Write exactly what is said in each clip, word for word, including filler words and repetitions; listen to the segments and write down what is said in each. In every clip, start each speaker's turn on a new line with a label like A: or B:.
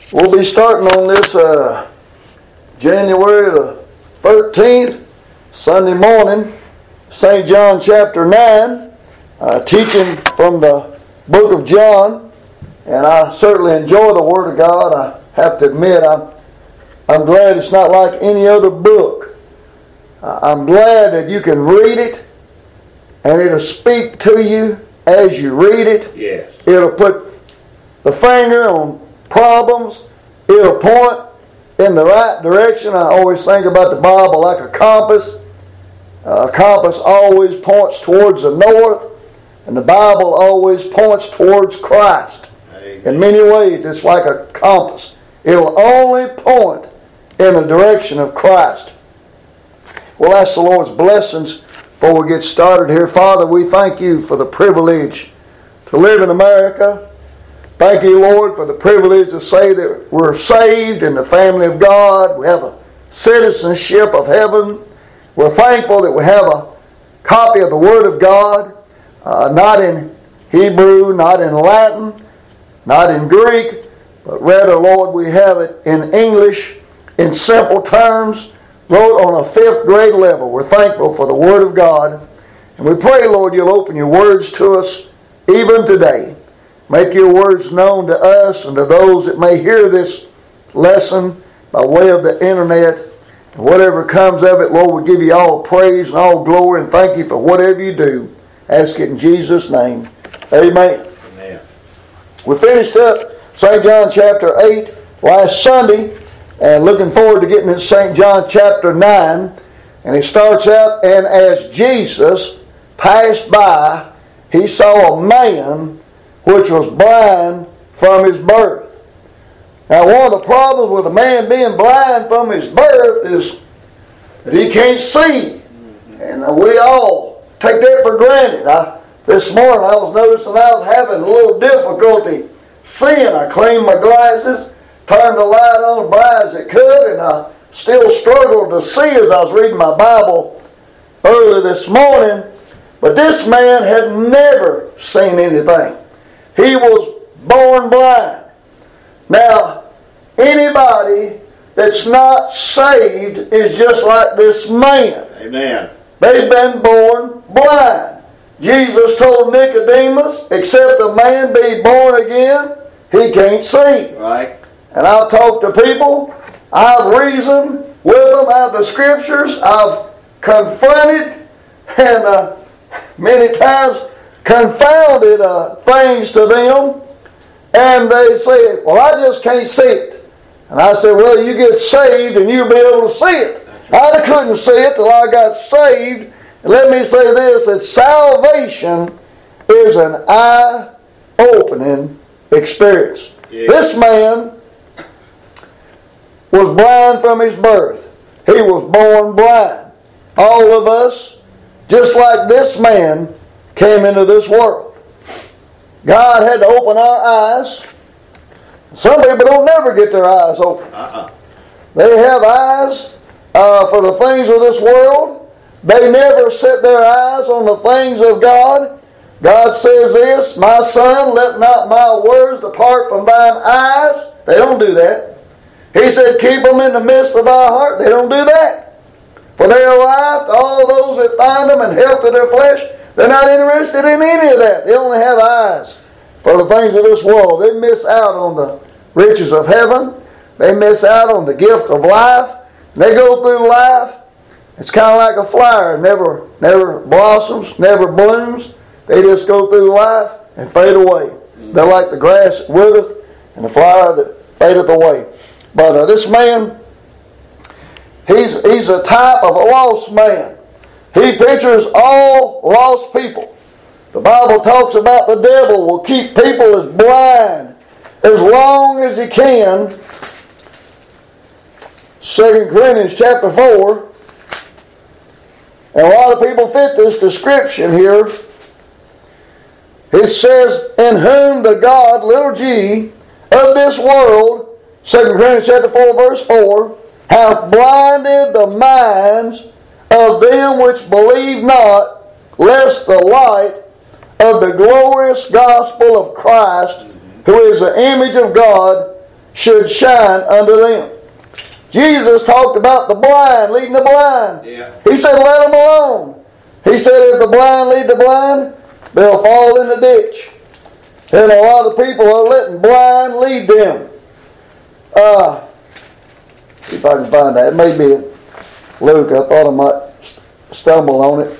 A: We'll be starting on this uh, January the thirteenth, Sunday morning, Saint John chapter nine, uh, teaching from the book of John. And I certainly enjoy the Word of God. I have to admit, I'm, I'm glad it's not like any other book. Uh, I'm glad that you can read it and it'll speak to you as you read it.
B: Yes.
A: It'll put the finger on problems. It'll point in the right direction. I always think about the Bible like a compass. Uh, a compass always points towards the north, and the Bible always points towards Christ. Amen. In many ways, it's like a compass. It'll only point in the direction of Christ. We'll ask the Lord's blessings before we get started here. Father, we thank you for the privilege to live in America. Thank you, Lord, for the privilege to say that we're saved in the family of God. We have a citizenship of heaven. We're thankful that we have a copy of the Word of God, uh, not in Hebrew, not in Latin, not in Greek, but rather, Lord, we have it in English, in simple terms, wrote on a fifth grade level. We're thankful for the Word of God. And we pray, Lord, you'll open your words to us even today. Make your words known to us and to those that may hear this lesson by way of the internet. And whatever comes of it, Lord, we give you all praise and all glory and thank you for whatever you do. Ask it in Jesus' name. Amen.
B: Amen. We
A: finished up Saint John chapter eight last Sunday and looking forward to getting in Saint John chapter nine. And it starts out, and as Jesus passed by, he saw a man which was blind from his birth. Now, one of the problems with a man being blind from his birth is that he can't see. And we all take that for granted. I, this morning I was noticing I was having a little difficulty seeing. I cleaned my glasses, turned the light on as bright as it could, and I still struggled to see as I was reading my Bible early this morning. But this man had never seen anything. He was born blind. Now, anybody that's not saved is just like this man.
B: Amen.
A: They've been born blind. Jesus told Nicodemus, except a man be born again, he can't see.
B: Right.
A: And I've talked to people. I've reasoned with them out of the Scriptures. I've confronted and uh, many times confounded uh, things to them, and they say, well, I just can't see it. And I said, well, you get saved and you'll be able to see it. I couldn't see it till I got saved. And let me say this, that salvation is an eye-opening experience. Yeah. This man was blind from his birth. He was born blind. All of us, just like this man, came into this world. God had to open our eyes. Some people don't never get their eyes open. Uh-uh. They have eyes uh, for the things of this world. They never set their eyes on the things of God. God says this, my son, let not my words depart from thine eyes. They don't do that. He said, keep them in the midst of thy heart. They don't do that. For they are life to all those that find them and health to their flesh. They're not interested in any of that. They only have eyes for the things of this world. They miss out on the riches of heaven. They miss out on the gift of life. They go through life. It's kind of like a flower. Never, never blossoms, never blooms. They just go through life and fade away. They're like the grass that withereth and the flower that fadeth away. But uh, this man, he's, he's a type of a lost man. He pictures all lost people. The Bible talks about the devil will keep people as blind as long as he can. Second Corinthians chapter four. And a lot of people fit this description here. It says, in whom the God, little g, of this world, Second Corinthians chapter four, verse four, hath blinded the minds of them which believe not, lest the light of the glorious gospel of Christ, who is the image of God, should shine unto them. Jesus talked about the blind leading the blind.
B: Yeah.
A: He said, let them alone. He said, if the blind lead the blind, they'll fall in the ditch. And a lot of people are letting blind lead them. Uh, see if I can find that. It may be Luke. I thought I might stumble on it.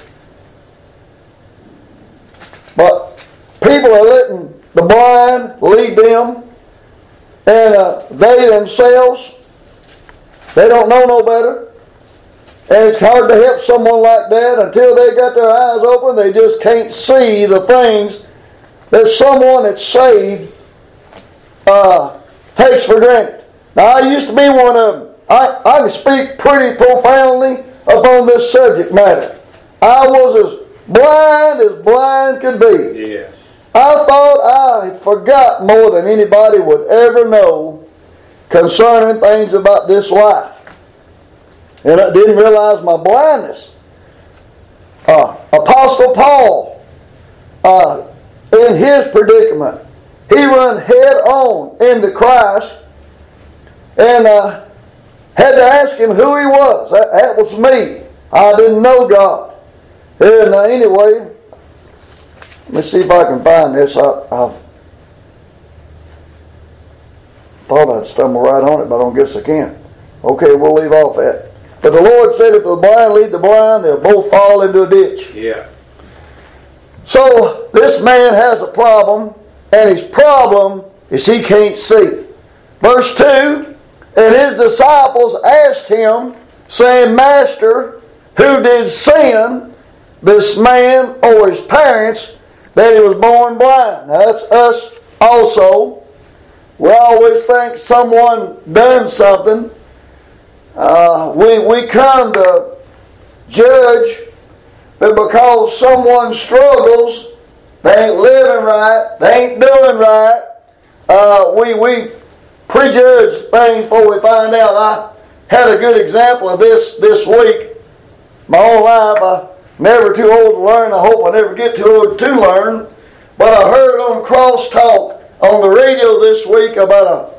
A: But people are letting the blind lead them. And uh, they themselves, they don't know no better. And it's hard to help someone like that until they got their eyes open. They just can't see the things that someone that's saved uh, takes for granted. Now, I used to be one of them. I, I can speak pretty profoundly upon this subject matter. I was as blind as blind could be.
B: Yeah.
A: I thought I had forgot more than anybody would ever know concerning things about this life. And I didn't realize my blindness. Uh, Apostle Paul, uh, in his predicament, he run head on into Christ and uh, had to ask him who he was. That, that was me. I didn't know God. And uh, anyway, let me see if I can find this. I, I've thought I'd stumble right on it, but I don't guess I can. Okay, we'll leave off that. But the Lord said, if the blind lead the blind, they'll both fall into a ditch.
B: Yeah.
A: So this man has a problem, and his problem is he can't see. Verse two, and his disciples asked him, saying, Master, who did sin, this man or his parents, that he was born blind? Now that's us also. We always think someone done something. Uh, we, we come to judge that because someone struggles, they ain't living right, they ain't doing right. Uh, we, we prejudge things before we find out. I had a good example of this this week. My whole life, I'm never too old to learn. I hope I never get too old to learn. But I heard on Crosstalk on the radio this week about a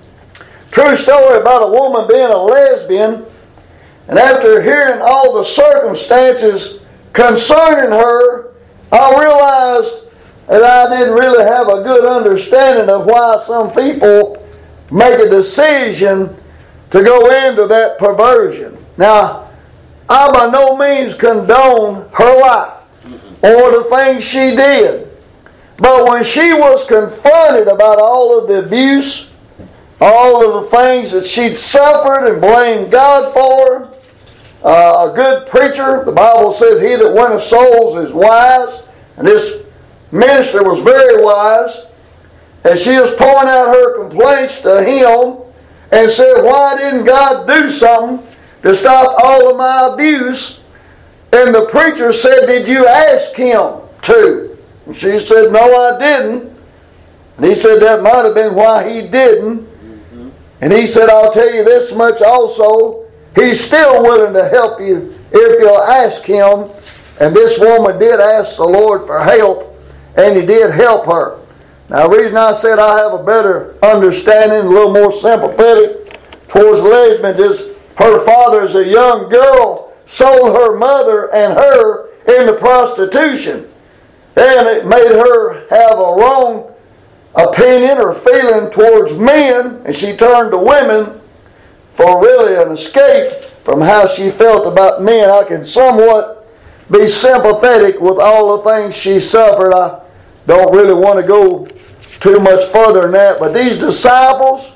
A: true story about a woman being a lesbian. And after hearing all the circumstances concerning her, I realized that I didn't really have a good understanding of why some people make a decision to go into that perversion. Now, I by no means condone her life or the things she did. But when she was confronted about all of the abuse, all of the things that she'd suffered and blamed God for, uh, a good preacher, the Bible says, he that winneth souls is wise. And this minister was very wise. And she was pouring out her complaints to him and said, why didn't God do something to stop all of my abuse? And the preacher said, did you ask him to? And she said, no, I didn't. And he said, that might have been why he didn't. Mm-hmm. And he said, I'll tell you this much also. He's still willing to help you if you'll ask him. And this woman did ask the Lord for help, and he did help her. Now, the reason I said I have a better understanding, a little more sympathetic towards lesbians, is her father, as a young girl, sold her mother and her into prostitution. And it made her have a wrong opinion or feeling towards men, and she turned to women for really an escape from how she felt about men. I can somewhat be sympathetic with all the things she suffered. I don't really want to go too much further than that. But these disciples,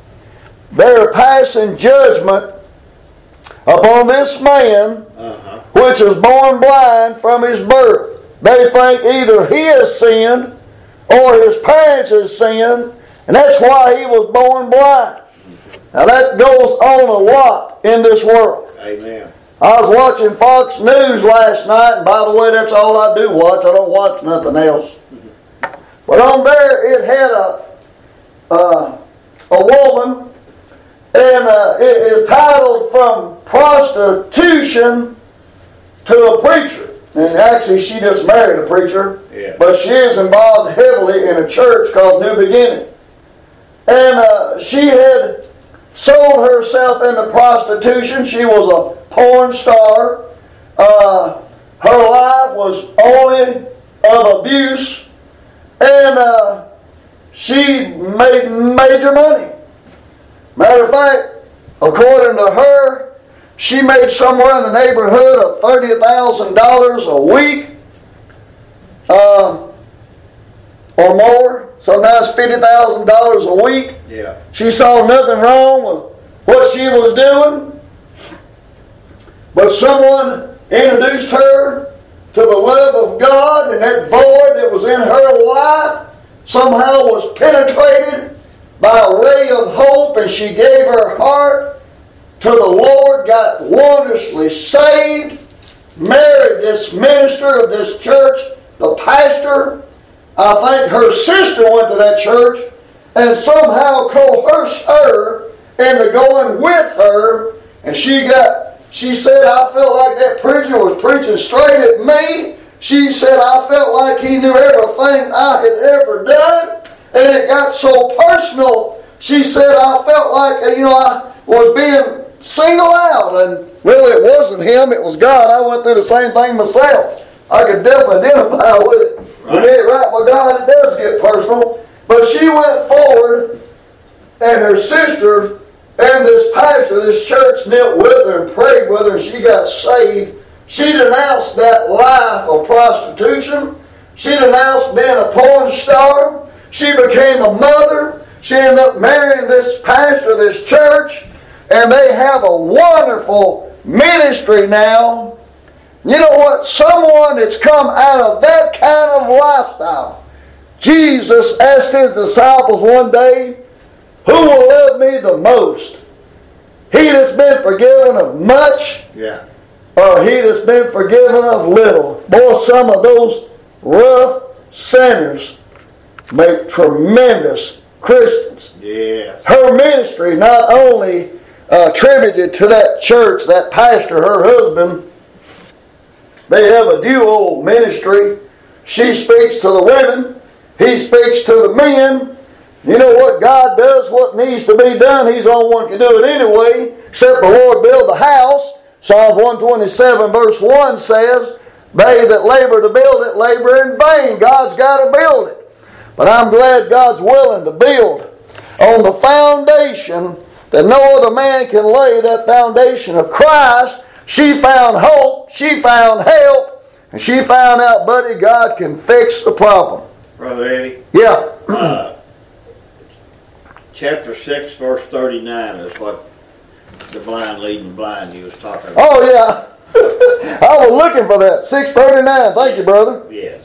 A: they're passing judgment upon this man, uh-huh. which is born blind from his birth. They think either he has sinned or his parents has sinned, and that's why he was born blind. Now that goes on a lot in this world.
B: Amen.
A: I was watching Fox News last night, and by the way, that's all I do watch. I don't watch nothing else. But on there, it had a uh, a woman, and uh, it is titled "From Prostitution to a Preacher." And actually, she just married a preacher, yeah. But she is involved heavily in a church called New Beginning. And uh, uh, she had sold herself into prostitution. She was a porn star. Uh, her life was only of abuse. And uh, she made major money. Matter of fact, according to her, she made somewhere in the neighborhood of thirty thousand dollars a week uh, or more. Sometimes fifty thousand dollars a week.
B: Yeah.
A: She saw nothing wrong with what she was doing. But someone introduced her to the love of God, and that void that was in her life somehow was penetrated by a ray of hope, and she gave her heart to the Lord, got wondrously saved, married this minister of this church, the pastor. I think her sister went to that church and somehow coerced her into going with her, and she got She said, I felt like that preacher was preaching straight at me. She said, I felt like he knew everything I had ever done. And it got so personal. She said, I felt like, you know, I was being singled out. And really, it wasn't him. It was God. I went through the same thing myself. I could definitely identify with it. When you get right with God, it does get personal. But she went forward, and her sister and this pastor, this church, knelt with her and prayed with her, and she got saved. She denounced that life of prostitution. She denounced being a porn star. She became a mother. She ended up marrying this pastor of this church, and they have a wonderful ministry now. You know what? Someone that's come out of that kind of lifestyle. Jesus asked his disciples one day, who will love me the most? He that's been forgiven of much,
B: yeah,
A: or he that's been forgiven of little? Boy, some of those rough sinners make tremendous Christians.
B: Yeah.
A: Her ministry not only uh, attributed to that church, that pastor, her husband, they have a dual ministry. She speaks to the women, he speaks to the men. You know what God does, what needs to be done, he's the only one can do it anyway, except the Lord build the house. Psalms one twenty-seven verse one says, they that labor to build it, labor in vain. God's got to build it. But I'm glad God's willing to build on the foundation that no other man can lay, that foundation of Christ. She found hope, she found help, and she found out, buddy, God can fix the problem.
B: Brother Eddie?
A: Yeah.
B: uh, chapter six, verse thirty-nine is what the blind leading blind you was talking about.
A: Oh, yeah. I was looking for that. six thirty-nine. Thank you, brother.
B: Yes.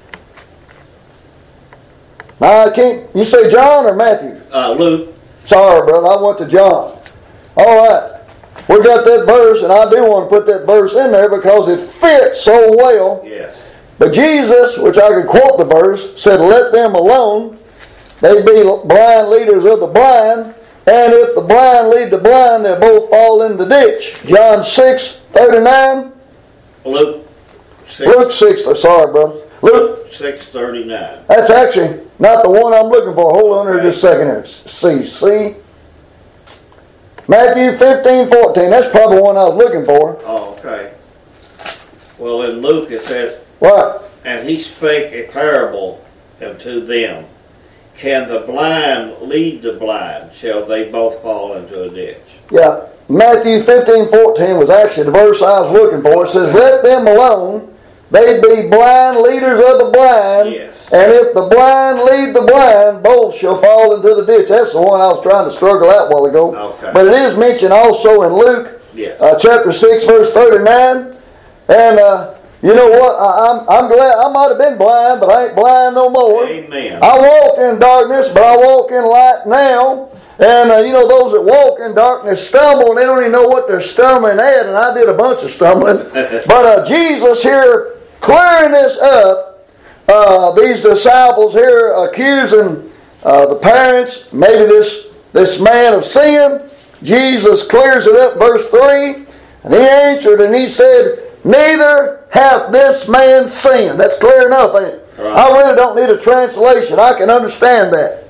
A: Now, I can't. You say John or Matthew?
B: Uh, Luke.
A: Sorry, brother. I went to John. All right. We got that verse, and I do want to put that verse in there because it fits so well.
B: Yes.
A: But Jesus, which I could quote the verse, said, let them alone. They be blind leaders of the blind. And if the blind lead the blind, they'll both fall in the ditch. John six thirty-nine.
B: Luke six.
A: Luke six. Sorry, brother. Luke
B: six thirty-nine.
A: That's actually not the one I'm looking for. Hold on here just a second here. See, see. Matthew fifteen fourteen. That's probably the one I was looking for.
B: Oh, okay. Well, in Luke it says,
A: What?
B: and he spake a parable unto them. Can the blind lead the blind? Shall they both fall into a ditch?
A: Yeah. Matthew fifteen fourteen was actually the verse I was looking for. It says, let them alone. They be blind leaders of the blind.
B: Yes.
A: And if the blind lead the blind, both shall fall into the ditch. That's the one I was trying to struggle out a while ago.
B: Okay.
A: But it is mentioned also in Luke,
B: yes.
A: uh, chapter six, verse thirty-nine. And uh, you know what? I, I'm, I'm glad. I might have been blind, but I ain't blind no more.
B: Amen.
A: I walked in darkness, but I walk in light now. And uh, you know, those that walk in darkness stumble, and they don't even know what they're stumbling at. And I did a bunch of stumbling. But uh, Jesus here clearing this up. Uh, these disciples here accusing uh, the parents, maybe this, this man of sin. Jesus clears it up, verse three. And he answered and he said, neither hath this man sinned. That's clear enough, ain't it?
B: Right.
A: I really don't need a translation. I can understand that.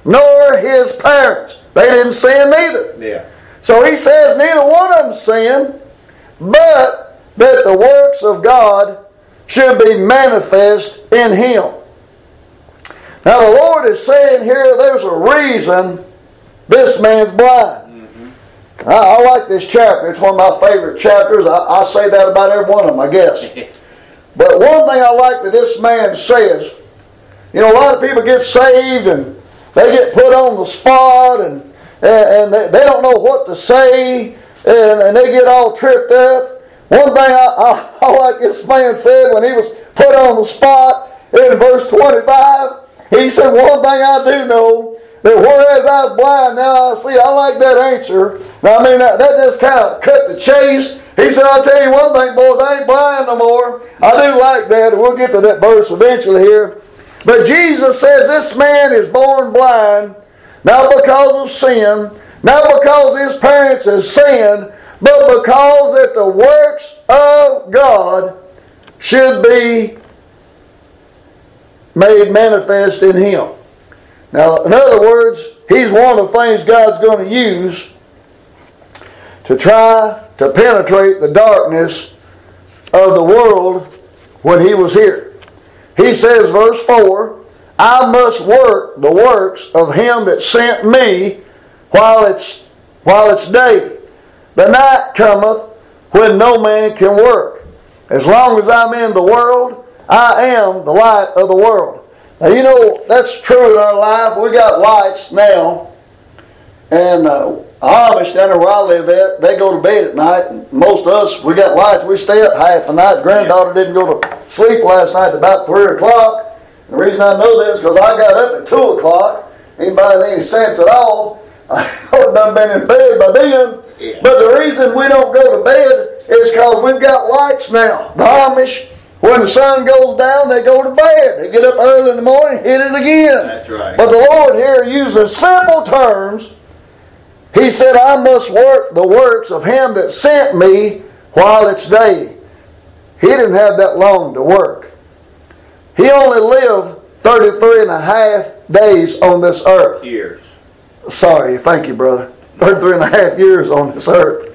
A: nor his parents. They didn't sin neither.
B: Yeah.
A: So he says neither one of them sinned, but that the works of God should be manifest in him. Now the Lord is saying here there's a reason this man's blind. Mm-hmm. I, I like this chapter. It's one of my favorite chapters. I, I say that about every one of them, I guess. But one thing I like that this man says, you know, a lot of people get saved and they get put on the spot and, and, and they, they don't know what to say and, and they get all tripped up. One thing I, I, I like this man said when he was put on the spot in verse twenty-five, he said, one thing I do know, that whereas I was blind, now I see. I like that answer. Now, I mean, that, that just kind of cut the chase. He said, I'll tell you one thing, boys, I ain't blind no more. I do like that. We'll get to that verse eventually here. But Jesus says this man is born blind, not because of sin, not because his parents have sinned, but because that the works of God should be made manifest in him. Now, in other words, he's one of the things God's going to use to try to penetrate the darkness of the world when he was here. He says, verse four, I must work the works of him that sent me while it's, while it's day. The night cometh when no man can work. As long as I'm in the world, I am the light of the world. Now, you know, that's true in our life. We got lights now. And uh, Amish down there where I live at, they go to bed at night. And most of us, we got lights. We stay up half the night. Granddaughter didn't go to sleep last night at about three o'clock. And the reason I know this is because I got up at two o'clock. Anybody with any sense at all, I would have done been in bed by then. Yeah. But the reason we don't go to bed is because we've got lights now. The Amish, when the sun goes down, they go to bed. They get up early in the morning, hit it again.
B: That's right.
A: But the Lord here uses simple terms. He said, I must work the works of him that sent me while it's day. He didn't have that long to work. He only lived thirty-three and a half days on this earth.
B: Years.
A: Sorry, thank you, brother. thirty-three and a half years on this earth.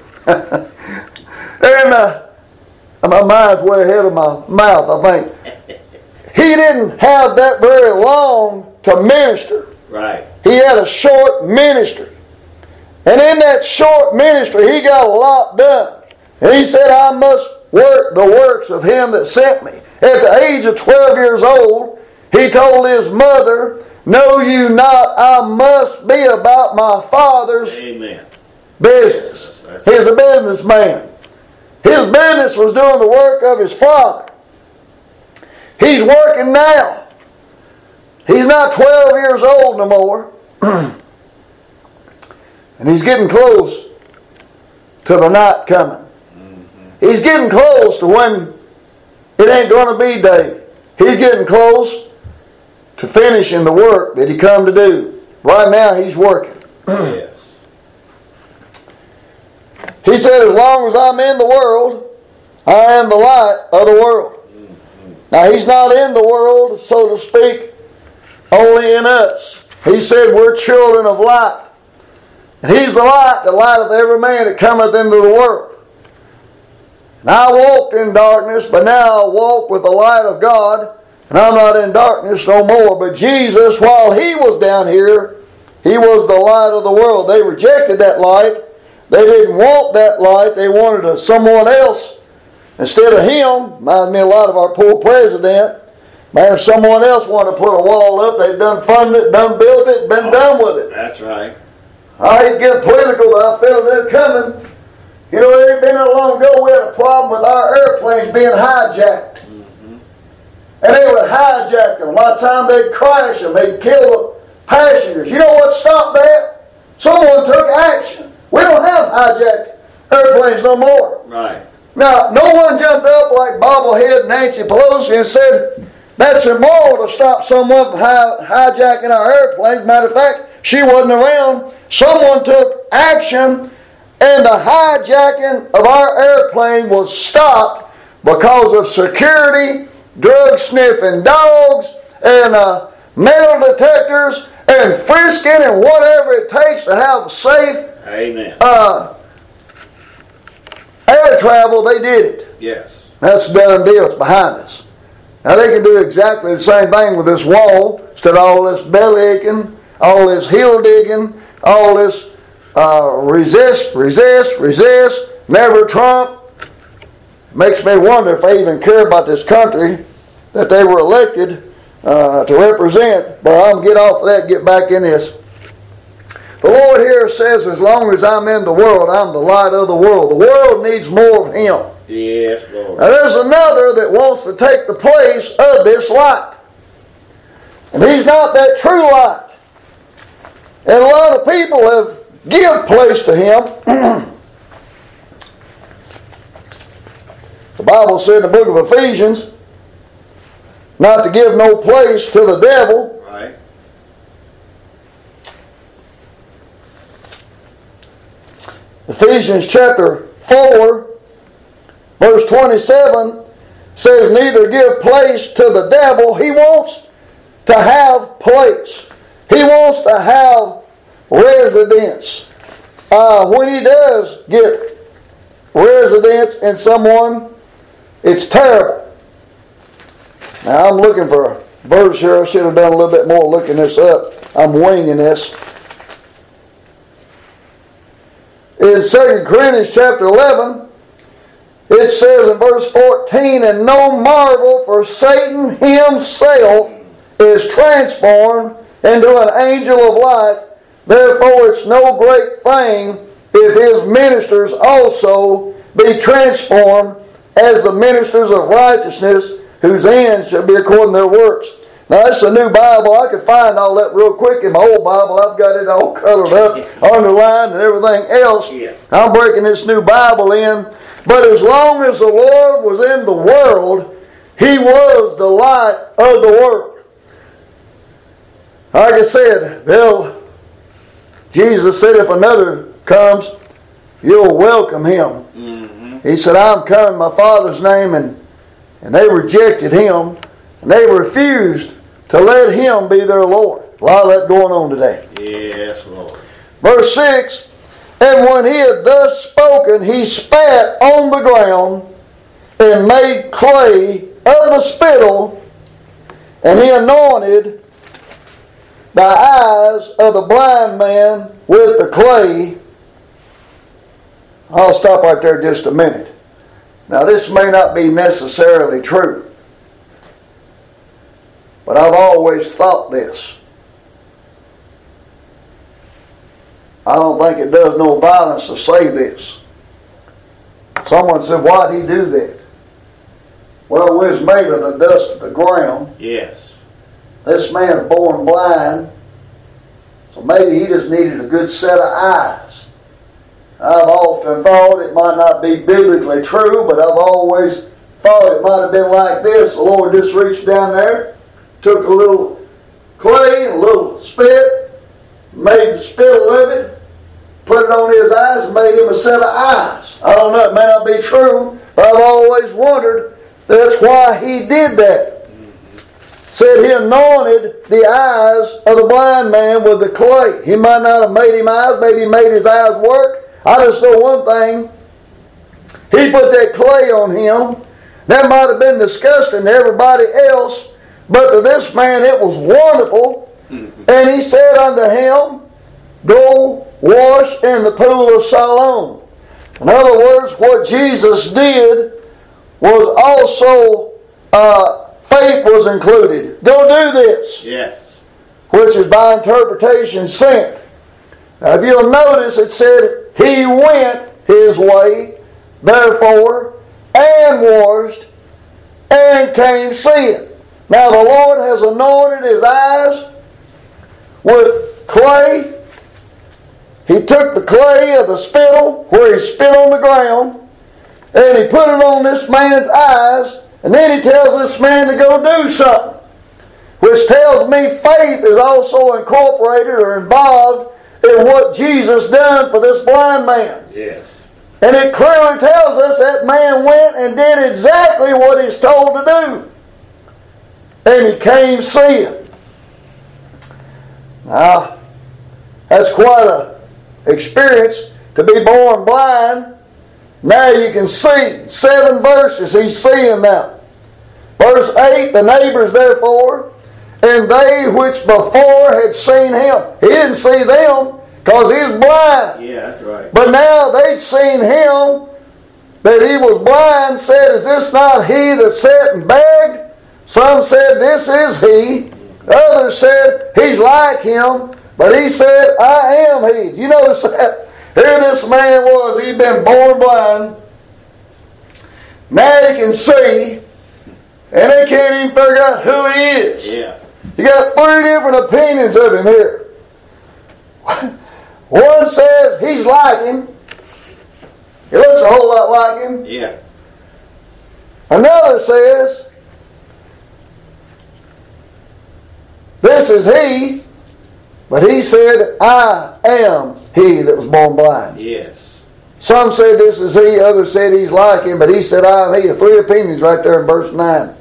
A: and uh, my mind's way ahead of my mouth, I think. He didn't have that very long to minister.
B: Right.
A: He had a short ministry. And in that short ministry, he got a lot done. And he said, I must work the works of him that sent me. At the age of twelve years old, he told his mother, know you not, I must be about my Father's
B: Amen.
A: business. He's a businessman. His business was doing the work of his Father. He's working now. He's not twelve years old no more. And he's getting close to the night coming. Mm-hmm. He's getting close to when it ain't going to be day. He's getting close to finishing the work that he come to do. Right now he's working.
B: Yes.
A: He said, as long as I'm in the world, I am the light of the world. Mm-hmm. Now he's not in the world, so to speak, only in us. He said we're children of light. And he's the light, the light of every man that cometh into the world. And I walked in darkness, but now I walk with the light of God. And I'm not in darkness no more. But Jesus, while he was down here, he was the light of the world. They rejected that light. They didn't want that light. They wanted a, someone else instead of him. Reminds me a lot of our poor president. Man, if someone else wanted to put a wall up, they'd done funded it, done built it, been done with it.
B: That's right.
A: I hate getting political, but I feel it coming. You know, it ain't been that long ago we had a problem with our airplanes being hijacked. Mm-hmm. And they would hijack them. A lot of times they'd crash them. They'd kill the passengers. You know what stopped that? Someone took action. We don't have hijacked airplanes no more.
B: Right.
A: Now, no one jumped up like bobblehead Nancy Pelosi and said, that's immoral to stop someone from hi- hijacking our airplanes. Matter of fact, she wasn't around. Someone took action, and the hijacking of our airplane was stopped because of security, drug-sniffing dogs, and uh, metal detectors, and frisking and whatever it takes to have safe
B: Amen.
A: uh, air travel, they did it.
B: Yes.
A: That's a done deal. It's behind us. Now they can do exactly the same thing with this wall. Instead of all this belly aching, all this heel digging, all this uh, resist, resist, resist, never Trump. Makes me wonder if they even care about this country that they were elected uh, to represent. But I'm going to get off of that and get back in this. The Lord here says, as long as I'm in the world, I'm the light of the world. The world needs more of Him.
B: Yes, Lord.
A: Now there's another that wants to take the place of this light. And he's not that true light. And a lot of people have given place to him. The Bible said in the book of Ephesians not to give no place to the devil.
B: Right.
A: Ephesians chapter four, verse twenty-seven says, neither give place to the devil. He wants to have place. He wants to have residence. Uh, when he does get residence in someone, it's terrible. Now I'm looking for a verse here. I should have done a little bit more looking this up. I'm winging this. In Second Corinthians chapter eleven, it says in verse fourteen, and no marvel, for Satan himself is transformed into an angel of light. Therefore it's no great thing if his ministers also be transformed as the ministers of righteousness, whose end shall be according to their works. Now this is a new Bible. I could find all that real quick in my old Bible. I've got it all colored up, underlined, and everything else.
B: Yeah.
A: I'm breaking this new Bible in. But as long as the Lord was in the world, He was the light of the world. Like I said, Bill, Jesus said if another comes, you'll welcome him. Mm-hmm. He said, I'm coming in my Father's name, and, and they rejected Him, and they refused to let Him be their Lord. A lot of that going on today.
B: Yes, Lord.
A: Verse six, and when he had thus spoken, he spat on the ground and made clay of the spittle, and he anointed the eyes of the blind man with the clay. I'll stop right there just a minute. Now this may not be necessarily true, but I've always thought this. I don't think it does no violence to say this. Someone said, why'd he do that? Well, we was made of the dust of the ground.
B: Yes.
A: This man born blind, so maybe he just needed a good set of eyes. I've often thought it might not be biblically true, but I've always thought it might have been like this. The Lord just reached down there, took a little clay, a little spit, made the spittle of it, put it on his eyes, and made him a set of eyes. I don't know, it may not be true, but I've always wondered that's why he did that. Said he anointed the eyes of the blind man with the clay. He might not have made him eyes, maybe he made his eyes work. I just know one thing. He put that clay on him. That might have been disgusting to everybody else, but to this man it was wonderful. And he said unto him, go wash in the pool of Siloam. In other words, what Jesus did was also, uh, faith was included. Go do this.
B: Yes.
A: Which is by interpretation sent. Now if you'll notice, it said, he went his way, therefore, and washed, and came seeing. Now the Lord has anointed his eyes with clay. He took the clay of the spittle, where he spit on the ground, and he put it on this man's eyes, and then he tells this man to go do something. Which tells me faith is also incorporated or involved in what Jesus done for this blind man.
B: Yes.
A: And it clearly tells us that man went and did exactly what he's told to do. And he came seeing. Now, that's quite an experience to be born blind. Now you can see. Seven verses he's seeing now. Verse eight, the neighbors therefore, and they which before had seen him. He didn't see them because he was blind.
B: Yeah, that's right.
A: But now they'd seen him, that he was blind, said, is this not he that sat and begged? Some said, this is he. Others said, he's like him. But he said, I am he. You notice that? Here this man was, he'd been born blind. Now he can see, and they can't even figure out who he is.
B: Yeah.
A: You got three different opinions of him here. One says he's like him. He looks a whole lot like him.
B: Yeah.
A: Another says, this is he, but he said, I am he that was born blind.
B: Yes.
A: Some said this is he, others said he's like him, but he said, I am he. The three opinions right there in verse nine.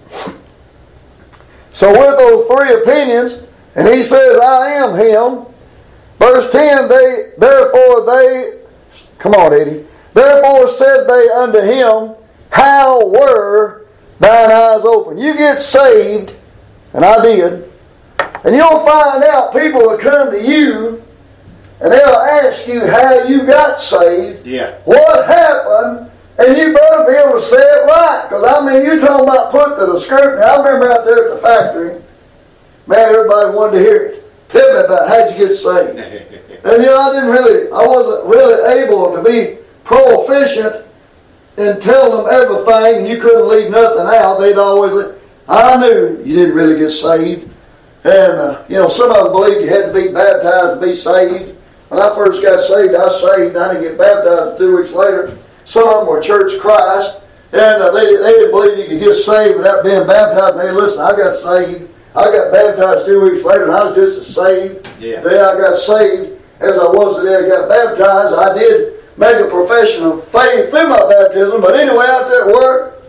A: So with those three opinions, and he says, I am him. Verse ten, they therefore they, come on Eddie, therefore said they unto him, how were thine eyes open? You get saved, and I did, and you'll find out people will come to you, and they'll ask you how you got saved,
B: yeah.
A: what happened, and you better be able to say it right. Because, I mean, you're talking about put to the scrutiny. I remember out there at the factory, man, everybody wanted to hear it. Tell me about how'd you get saved. And, you know, I didn't really, I wasn't really able to be proficient in telling them everything, and you couldn't leave nothing out. They'd always, I knew you didn't really get saved. And, uh, you know, some of them believed you had to be baptized to be saved. When I first got saved, I was saved. I didn't get baptized two weeks later. Some of them were Church of Christ, and uh, they, they didn't believe you could get saved without being baptized. And they listen, I got saved. I got baptized two weeks later, and I was just as saved.
B: Yeah.
A: Then I got saved as I was the day I got baptized. I did make a profession of faith through my baptism, but anyway, out there at work,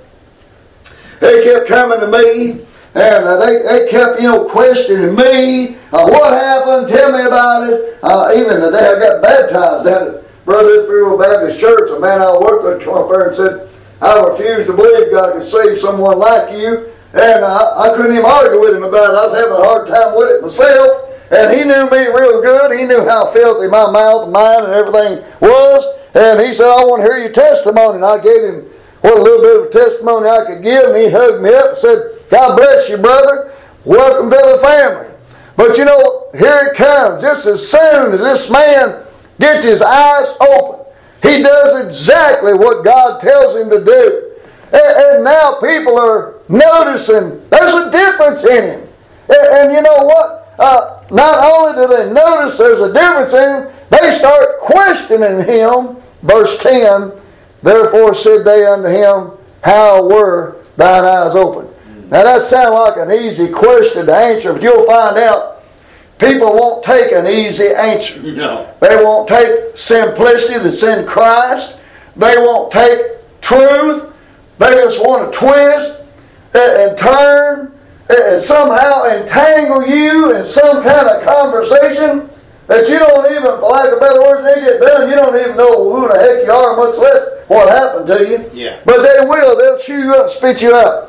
A: they kept coming to me, and uh, they, they kept, you know, questioning me. Uh, what happened? Tell me about it. Uh, even the day I got baptized at Brother Free Baptist Church, a man I worked with come up there and said, I refuse to believe God could save someone like you. And uh, I couldn't even argue with him about it. I was having a hard time with it myself. And he knew me real good. He knew how filthy my mouth and mind and everything was. And he said, I want to hear your testimony. And I gave him what a little bit of a testimony I could give. And he hugged me up and said, God bless you, brother. Welcome to the family. But you know, here it comes. Just as soon as this man gets his eyes open, he does exactly what God tells him to do. And, and now people are noticing there's a difference in him. And, and you know what? Uh, not only do they notice there's a difference in him, they start questioning him. Verse ten, therefore said they unto him, how were thine eyes open? Now that sounds like an easy question to answer, but you'll find out people won't take an easy answer.
B: No.
A: They won't take simplicity that's in Christ. They won't take truth. They just want to twist and turn and somehow entangle you in some kind of conversation that you don't even, for lack of better words, they get done, you don't even know who the heck you are, much less what happened to you.
B: Yeah.
A: But they will. They'll chew you up, spit you out.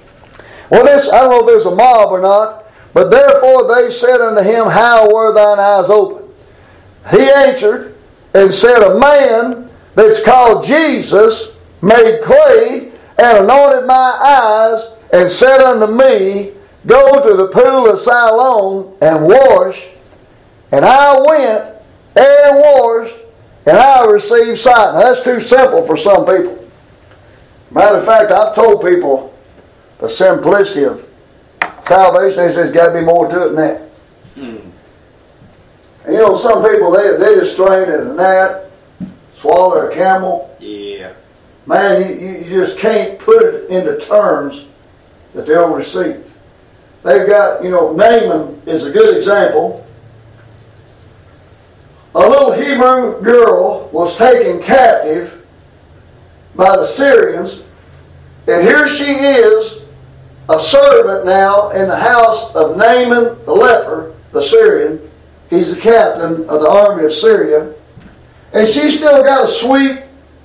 A: Well, this, I don't know if there's a mob or not, but therefore they said unto him, how were thine eyes open? He answered and said, a man that's called Jesus made clay and anointed my eyes and said unto me, go to the pool of Siloam and wash. And I went and washed, and I received sight. Now that's too simple for some people. Matter of fact, I've told people the simplicity of salvation. They say there's got to be more to it than that.
B: Mm.
A: And you know, some people, they, they just strain at a gnat, swallow a camel.
B: Yeah.
A: Man, you, you just can't put it into terms that they'll receive. They've got, you know, Naaman is a good example. A little Hebrew girl was taken captive by the Syrians, and here she is, a servant now in the house of Naaman the leper, the Syrian, He's the captain of the army of Syria. And she's still got a sweet,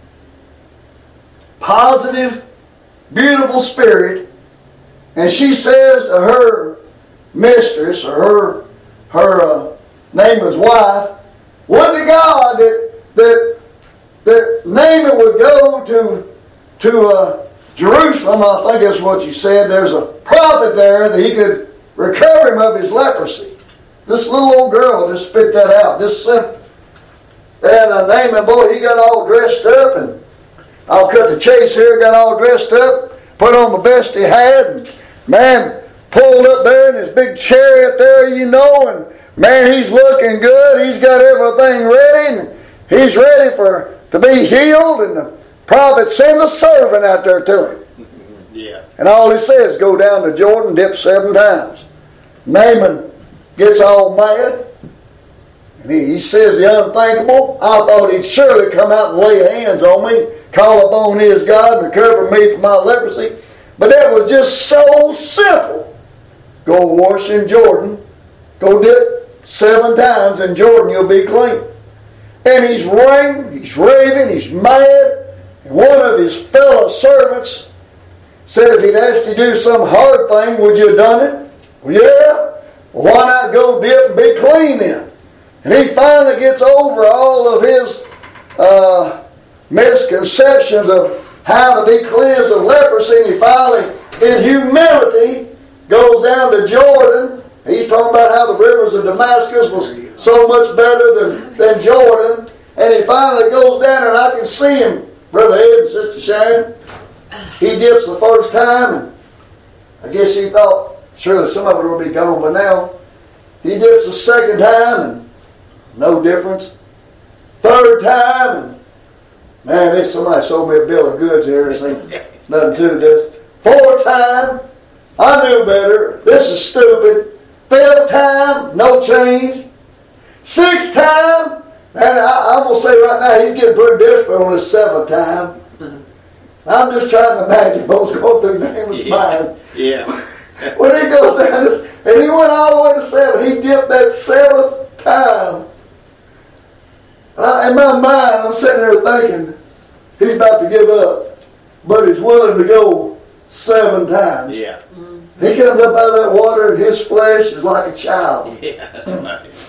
A: positive, beautiful spirit. And she says to her mistress, or her, her uh, Naaman's wife, would to God that, that, that Naaman would go to, to uh, Jerusalem. I think that's what she said. There's a prophet there that he could recover him of his leprosy. This little old girl just spit that out, just simple. And uh, Naaman, boy, he got all dressed up, and I'll cut the chase here, got all dressed up, put on the best he had, and man, pulled up there in his big chariot there, you know, and man, he's looking good. He's got everything ready, and he's ready for to be healed, and the prophet sends a servant out there to him.
B: Yeah.
A: And all he says, go down to Jordan, dip seven times. Naaman gets all mad. And he, he says the unthinkable. I thought he'd surely come out and lay hands on me, call upon his God and recover me from my leprosy. But that was just so simple. Go wash in Jordan. Go dip seven times in Jordan, you'll be clean. And he's raving, he's raving, he's mad. And one of his fellow servants said if he'd asked you to do some hard thing, would you have done it? Well, yeah. Well, why not go dip and be clean then? And he finally gets over all of his uh, misconceptions of how to be cleansed of leprosy. And he finally, in humility, goes down to Jordan. He's talking about how the rivers of Damascus was so much better than, than Jordan. And he finally goes down, and I can see him, Brother Ed and Sister Sharon. He dips the first time, and I guess he thought, surely some of it will be gone by now. He dips the second time, and no difference. Third time, and man, this somebody sold me a bill of goods here. There's nothing to this. Fourth time, I knew better. This is stupid. Fifth time, no change. Sixth time, and I, I'm going to say right now, he's getting pretty desperate on his seventh time. I'm just trying to imagine what's going through Naaman's
B: Yeah.
A: mind.
B: Yeah.
A: When he goes down this, and he went all the way to seven, he dipped that seventh time. Uh, in my mind, I'm sitting there thinking, he's about to give up, but he's willing to go seven times.
B: Yeah.
A: He comes up out of that water, and his flesh is like a child.
B: Yeah, that's right.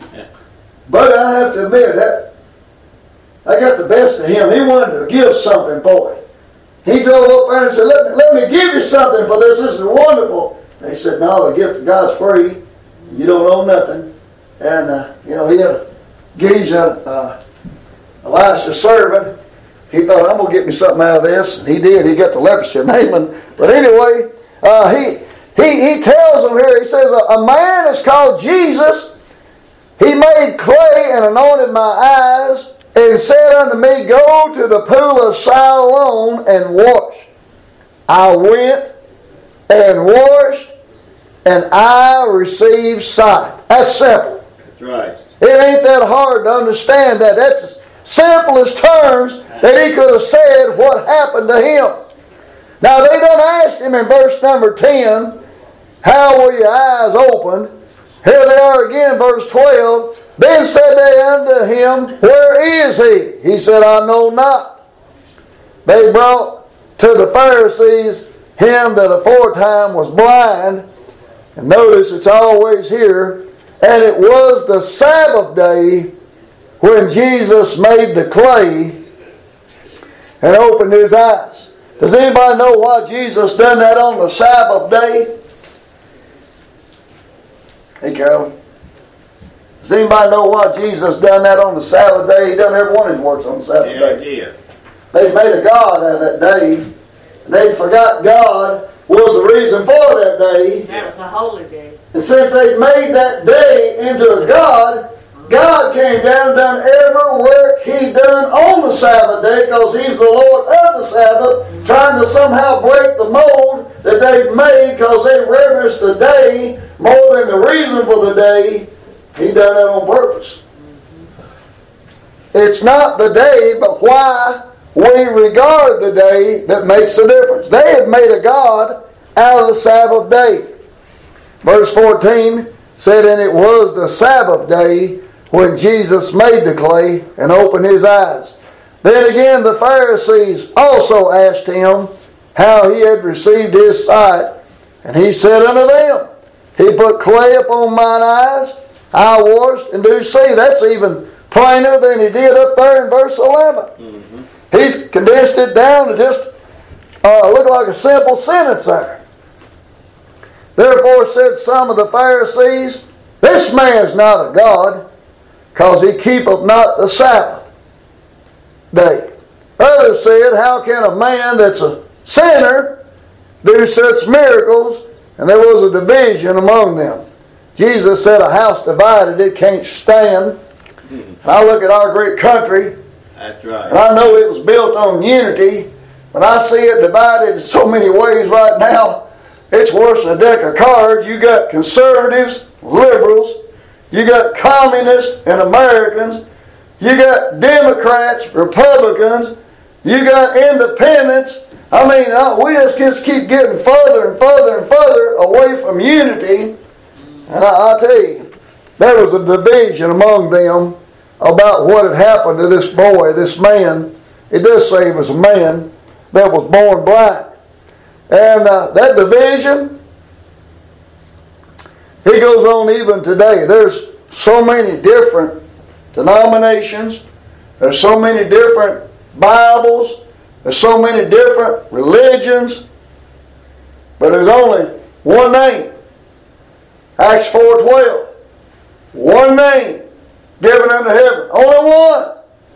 A: But I have to admit, that I got the best of him. He wanted to give something for it. He drove up there and said, let me, let me give you something for this. This is wonderful. And he said, no, the gift of God's free. You don't owe nothing. And, uh, you know, he had a Gehazi, uh, Elisha's servant. He thought, I'm going to get me something out of this. And he did. He got the leprosy of Naaman. But anyway, uh, he, he, he tells them here, he says, a, a man is called Jesus. He made clay and anointed my eyes, and said unto me, go to the pool of Siloam and wash. I went and washed, and I received sight. That's simple.
B: That's right.
A: It ain't that hard to understand that. That's the simplest terms that he could have said what happened to him. Now they done asked him in verse number ten, how were your eyes opened? Here they are again, verse twelve. Then said they unto him, where is he? He said, I know not. They brought to the Pharisees him that aforetime was blind. And notice it's always here. And it was the Sabbath day when Jesus made the clay and opened his eyes. Does anybody know why Jesus done that on the Sabbath day? Hey, Carolyn. Does anybody know why Jesus done that on the Sabbath day? He done every one of his works on the Sabbath
B: Yeah,
A: day.
B: yeah.
A: They made a God out of that day. They forgot God was the reason for that day.
C: That was the holy day.
A: And since they made that day into a God, God came down and done every work He done on the Sabbath day because He's the Lord of the Sabbath, trying to somehow break the mold that they've made because they reverenced the day more than the reason for the day. He done that on purpose. It's not the day, but why we regard the day that makes the difference. They have made a God out of the Sabbath day. Verse fourteen said, and it was the Sabbath day when Jesus made the clay and opened his eyes. Then again the Pharisees also asked him how he had received his sight. And he said unto them, he put clay upon mine eyes, I washed and do see. That's even plainer than he did up there in verse eleven. Mm-hmm. He's condensed it down to just uh, look like a simple sentence there. Therefore said some of the Pharisees, this man is not a God, because he keepeth not the Sabbath day. Others said, how can a man that's a sinner do such miracles? And there was a division among them. Jesus said, a house divided, it can't stand. And I look at our great country,
B: that's right,
A: and I know it was built on unity, but I see it divided in so many ways right now. It's worse than a deck of cards. You got conservatives, liberals, you got communists and Americans, you got Democrats, Republicans, you got independents. I mean, we just, just keep getting further and further and further away from unity. And I, I tell you, there was a division among them about what had happened to this boy, this man. It does say he was a man that was born blind. And uh, that division, it goes on even today. There's so many different denominations. There's so many different Bibles. There's so many different religions. But there's only one name. Acts four twelve. One name given unto heaven. Only one.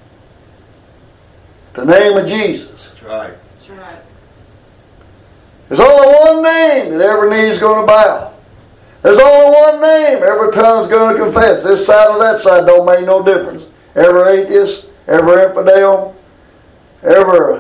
A: The name of Jesus.
B: That's right.
C: That's right.
A: There's only one name that every knee is going to bow. There's only one name every tongue's going to confess. This side or that side don't make no difference. Every atheist, every infidel, every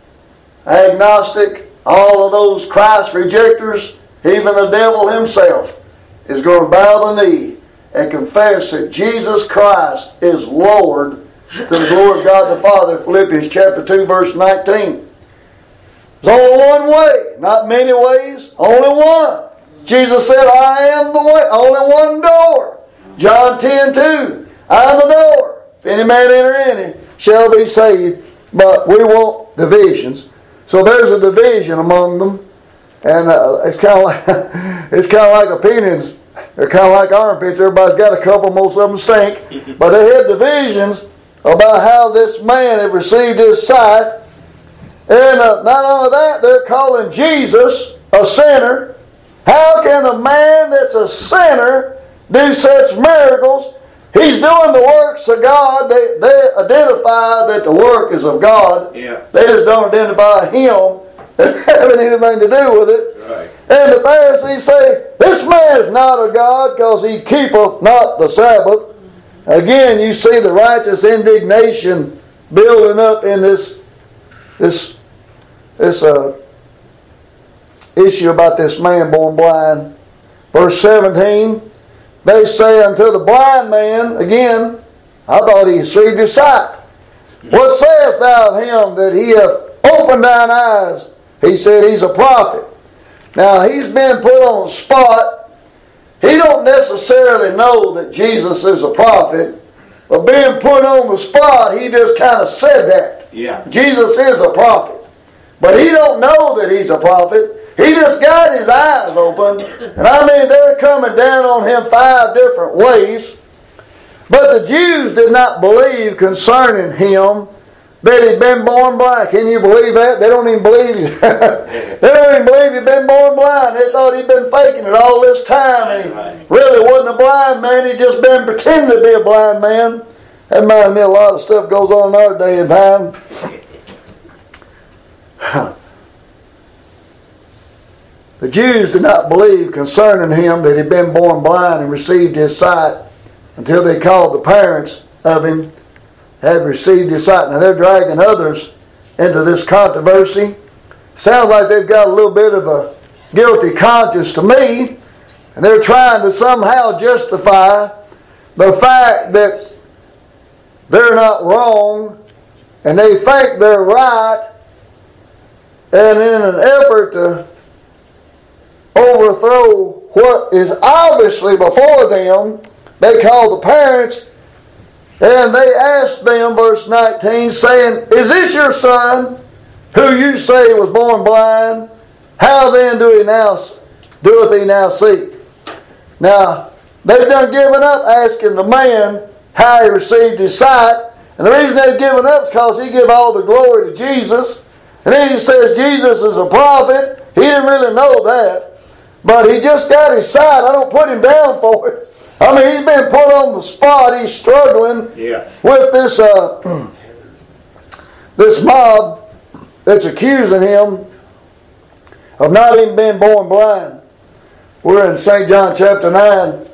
A: agnostic, all of those Christ rejectors, even the devil himself, is going to bow the knee and confess that Jesus Christ is Lord to the glory of God the Father. Philippians chapter two, verse nineteen. There's only one way, not many ways, only one. Jesus said, I am the way, only one door. John ten two, I am the door. If any man enter in, he shall be saved. But we want divisions. So there's a division among them. And uh, it's kind of like it's kind of like opinions. They're kind of like armpits. Everybody's got a couple, most of them stink. But they had divisions about how this man had received his sight. And uh, not only that, they're calling Jesus a sinner. How can a man that's a sinner do such miracles? He's doing the works of God. They, they identify that the work is of God.
B: Yeah.
A: They just don't identify Him as having anything to do with it.
B: Right.
A: And the Pharisees say, this man is not a God because he keepeth not the Sabbath. Again, you see the righteous indignation building up in this this this uh, issue about this man born blind. Verse seventeen, they say unto the blind man, again, I thought he received his sight. What sayest thou of him that he hath opened thine eyes? He said he's a prophet. Now he's been put on the spot. He don't necessarily know that Jesus is a prophet, but being put on the spot, he just kind of said that.
B: Yeah.
A: Jesus is a prophet. But he don't know that he's a prophet. He just got his eyes open. And I mean, they're coming down on him five different ways. But the Jews did not believe concerning him that he'd been born blind. Can you believe that? They don't even believe you. They don't even believe he'd been born blind. They thought he'd been faking it all this time. And he really wasn't a blind man. He'd just been pretending to be a blind man. That reminds me of a lot of stuff goes on in our day and time. The Jews did not believe concerning him that he'd been born blind and received his sight until they called the parents of him had received his sight. Now they're dragging others into this controversy. Sounds like they've got a little bit of a guilty conscience to me, and they're trying to somehow justify the fact that they're not wrong and they think they're right, and in an effort to overthrow what is obviously before them. They called the parents, and they asked them, verse nineteen, saying, "Is this your son, who you say was born blind? How then do he now doeth he now see?" Now, they've done given up asking the man how he received his sight. And the reason they've given up is because he give all the glory to Jesus. And then he says Jesus is a prophet. He didn't really know that. But he just got his sight. I don't put him down for it. I mean, he's been put on the spot. He's struggling
B: yeah.
A: with this, uh, this mob that's accusing him of not even being born blind. We're in Saint John chapter nine.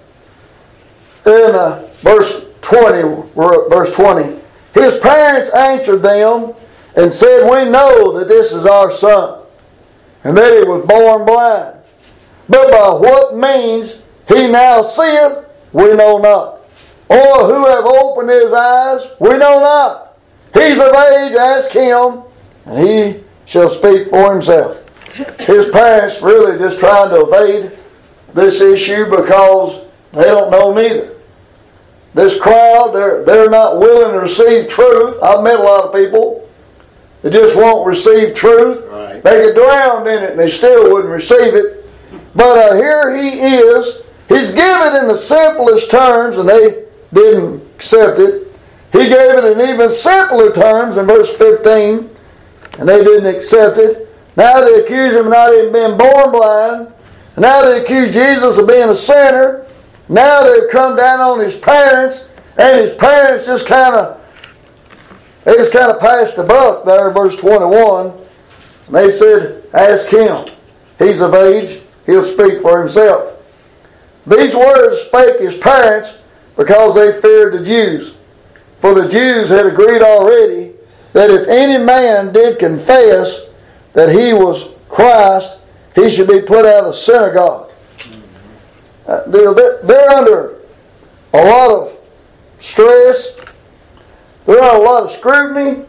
A: In uh, verse twenty, we're at verse twenty. His parents answered them and said, "We know that this is our son, and that he was born blind. But by what means he now seeth, we know not. Or who have opened his eyes, we know not. He's of age, ask him, and he shall speak for himself." His parents really just trying to evade this issue because they don't know neither. This crowd, they're, they're not willing to receive truth. I've met a lot of people that just won't receive truth.
B: Right.
A: They get drowned in it and they still wouldn't receive it. But uh, here he is. He's given in the simplest terms and they didn't accept it. He gave it in even simpler terms in verse fifteen and they didn't accept it. Now they accuse him of not even being born blind. Now they accuse Jesus of being a sinner. Now they've come down on his parents, and his parents just kind of, they just kind of passed the buck there in verse twenty-one. And they said, "Ask him. He's of age. He'll speak for himself." These words spake his parents because they feared the Jews. For the Jews had agreed already that if any man did confess that he was Christ, he should be put out of the synagogue. Uh, they're, they're under a lot of stress. They're under a lot of scrutiny.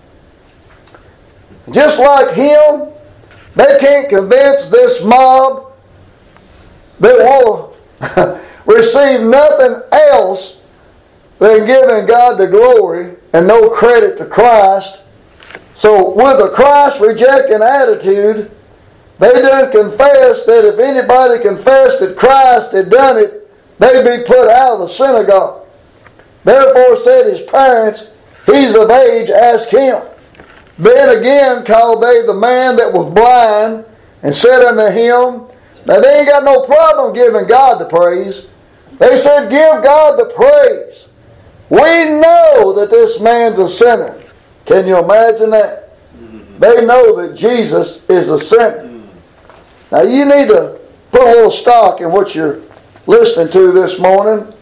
A: Just like him, they can't convince this mob that will receive nothing else than giving God the glory and no credit to Christ. So with a Christ-rejecting attitude, they done confessed that if anybody confessed that Christ had done it, they'd be put out of the synagogue. Therefore said his parents, "He's of age, ask him." Then again called they the man that was blind, and said unto him, now they ain't got no problem giving God the praise. They said, "Give God the praise. We know that this man's a sinner." Can you imagine that? They know that Jesus is a sinner. Now you need to put a little stock in what you're listening to this morning.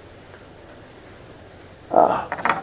A: Uh,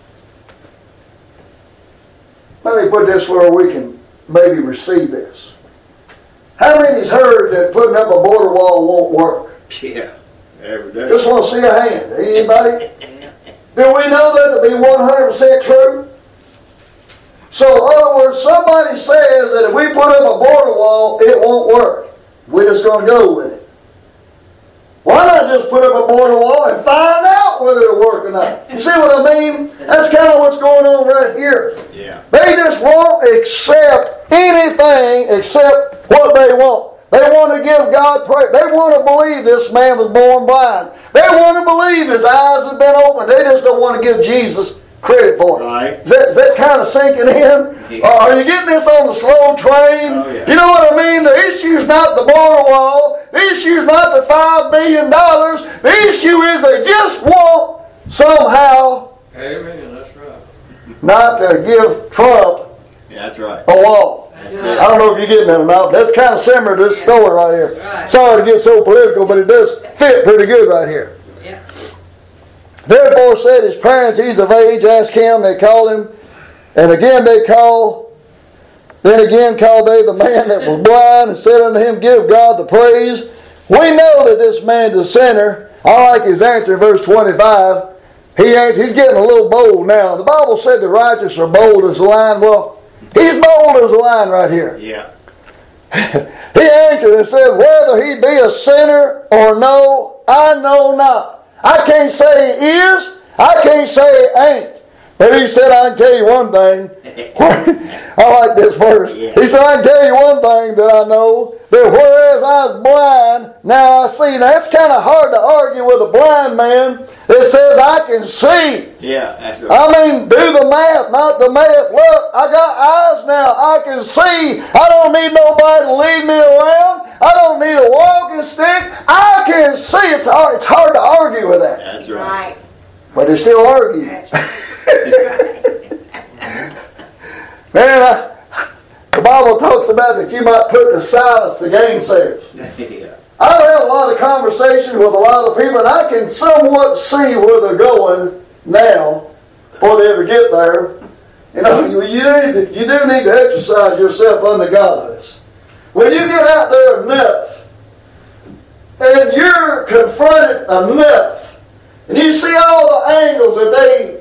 A: let me put this where we can maybe receive this. How many's heard that putting up a border wall won't work?
B: Yeah, every day.
A: Just want to see a hand. Anybody? Do we know that to be one hundred percent true? So in other words, somebody says that if we put up a border wall, it won't work. We're just going to go with it. Why not just put up a border wall and find out whether it'll work or not? You see what I mean? That's kind of what's going on right here.
B: Yeah.
A: They just won't accept anything except what they want. They want to give God praise. They want to believe this man was born blind. They want to believe his eyes have been opened. They just don't want to give Jesus credit for it.
B: Right.
A: Is that, is that kind of sinking in?
B: Yeah.
A: Uh, are you getting this on the slow train?
B: Oh, yeah.
A: You know what I mean? The issue is not the border wall. The issue is not the five billion dollars. The issue is they just want somehow
C: Amen, that's right.
A: not to give Trump
B: Yeah, that's right.
A: a wall.
B: That's
C: right.
A: I don't know if you're getting that or not, but that's kind of similar to this story right here.
C: Right.
A: Sorry to get so political, but it does fit pretty good right here.
C: Yeah.
A: Therefore said his parents, "He's of age, ask him." They call him. And again they call, then again called they the man that was blind and said unto him, "Give God the praise. We know that this man is a sinner." I like his answer in verse twenty-five. He answers, he's getting a little bold now. The Bible said the righteous are bold as a lion. Well, he's bold as a lion right here.
B: Yeah.
A: He answered and said, whether he be a sinner or no, I know not. I can't say he is. I can't say he ain't. But he said, I can tell you one thing. I like this verse.
B: Yeah.
A: He said, I can tell you one thing that I know, that whereas I was blind, now I see. Now it's kind of hard to argue with a blind man that says I can see.
B: Yeah, that's right.
A: I mean, do the math, not the math. Look, I got eyes now. I can see. I don't need nobody to lead me around. I don't need a walking stick. I can see. It's hard, it's hard to argue with that.
B: That's right.
D: Right.
A: But they still argue.
D: That's right.
A: Man, I, the Bible talks about that you might put to silence the gainsayers.
B: Yeah.
A: I've had a lot of conversations with a lot of people, and I can somewhat see where they're going now before they ever get there. You know, you, you, need to, you do need to exercise yourself unto godliness. When you get out there enough, and you're confronted enough, and you see all the angles that they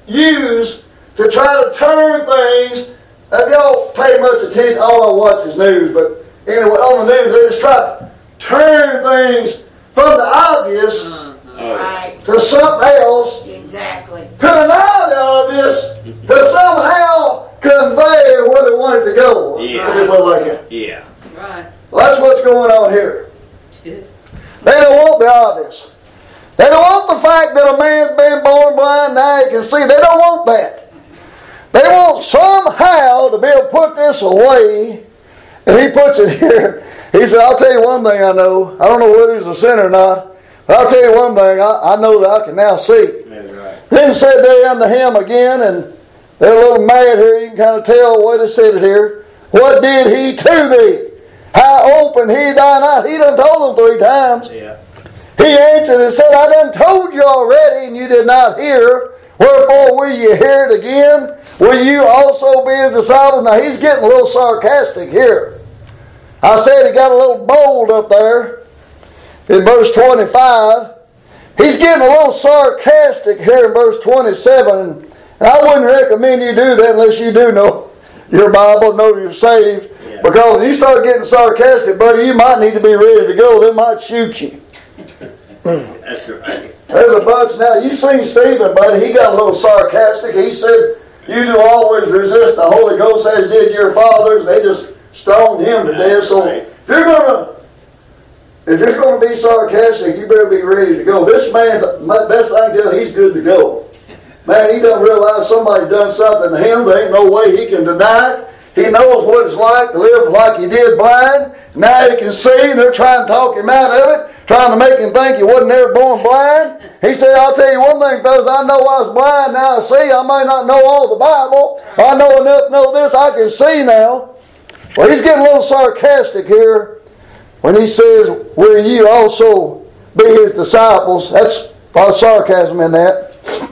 A: use to try to turn things. If y'all pay much attention, all I watch is news, but anyway, on the news, they just try to turn things from the obvious
D: Mm-hmm.
B: Oh.
D: Right.
A: to something else,
D: Exactly.
A: to deny the obvious, to somehow convey where they want it to go.
B: Yeah.
A: Put it like that.
B: Yeah.
D: Right.
A: Well, that's what's going on here. They don't want the obvious. They don't want the fact that a man's been born blind, now he can see. They don't want that. They want somehow to be able to put this away. And he puts it here. He said, I'll tell you one thing I know. I don't know whether he's a sinner or not. But I'll tell you one thing. I, I know that I can now see.
B: That's right.
A: Then said they unto him again, and they're a little mad here. You can kind of tell what it said it here. What did he to thee? How opened he thine eyes? He done told them three times.
B: Yeah.
A: He answered and said, I done told you already, and you did not hear. Wherefore will you hear it again? Will you also be his disciples? Now he's getting a little sarcastic here. I said he got a little bold up there in verse twenty-five. He's getting a little sarcastic here in verse twenty-seven. And I wouldn't recommend you do that unless you do know your Bible, know you're saved.
B: Yeah.
A: Because when you start getting sarcastic, buddy, you might need to be ready to go. They might shoot you.
B: That's right.
A: There's a bunch now. You seen Stephen, buddy. He got a little sarcastic. He said, you do always resist the Holy Ghost as did your fathers. They just stoned him to death. So
B: Right.
A: if you're gonna if you're gonna be sarcastic, you better be ready to go. This man's my best I can tell, he's good to go. Man, he doesn't realize somebody done something to him. There ain't no way he can deny it. He knows what it's like to live like he did blind. Now he can see, and they're trying to talk him out of it, trying to make him think he wasn't ever born blind. He said, I'll tell you one thing, fellas, I know I was blind, now I see. I may not know all the Bible. I know enough to know this, I can see now. Well, he's getting a little sarcastic here when he says, will you also be his disciples? That's a lot of sarcasm in that.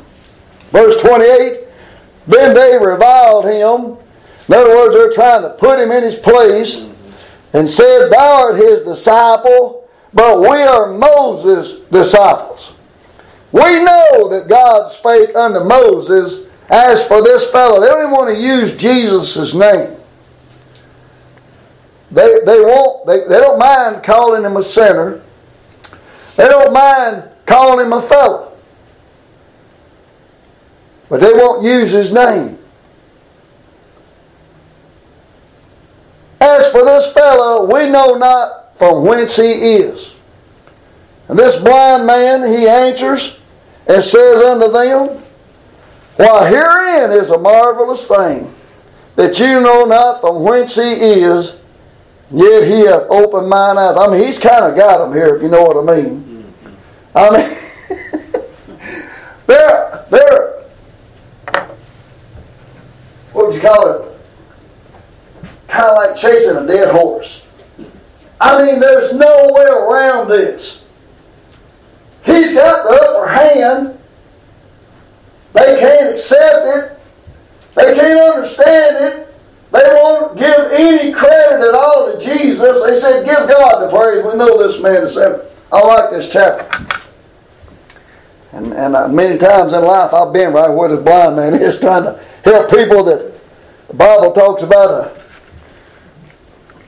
A: Verse twenty-eight, then they reviled him. In other words, they're trying to put him in his place, and said, thou art his disciple, but we are Moses' disciples. We know that God spake unto Moses. As for this fellow, they don't even want to use Jesus' name. They, they, won't, they, they don't mind calling him a sinner. They don't mind calling him a fellow. But they won't use his name. As for this fellow, we know not from whence he is. And this blind man, he answers and says unto them, why, herein is a marvelous thing, that you know not from whence he is, yet he hath opened mine eyes. I mean, he's kind of got them here, if you know what I mean. Mm-hmm. I mean, they're, they're, what would you call it? Kind of like chasing a dead horse. I mean, there's no way around this. He's got the upper hand. They can't accept it. They can't understand it. They won't give any credit at all to Jesus. They said, give God the praise. We know this man is saved. I like this chapter. And, and uh, many times in life I've been right where this blind man is, trying to help people that the Bible talks about a